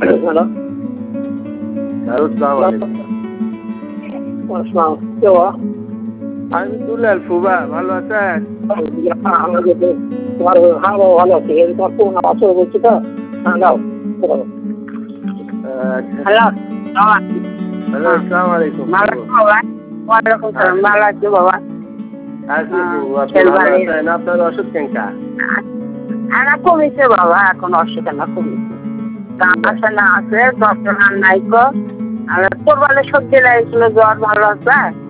Hello, আসসালামু আলাইকুম। আসসালাম। কে বাবা? আমি দুলাল ফুবা, ভালো আছেন? তোমার হ্যাঁ বাবা ভালো আছি। এই তোমার ফোন আসলে বলছি তো। হ্যাঁ দাও। হ্যালো বাবা, হ্যালো, আসসালামু আলাইকুম। ভালো আছো বাবা? ওয়ালাইকুম সালাম, ভালো আছি বাবা। আছি ফুবু, আপনি ভালো আছেন? আপনার অসুখ কেনকা? না কমেছে বাবা, এখন অসুখ না কমেছে। না আছে, ডক্টর নাই কো। আর তোর বেলা সবজি লাগিয়েছিল, জ্বর ভালো আছে?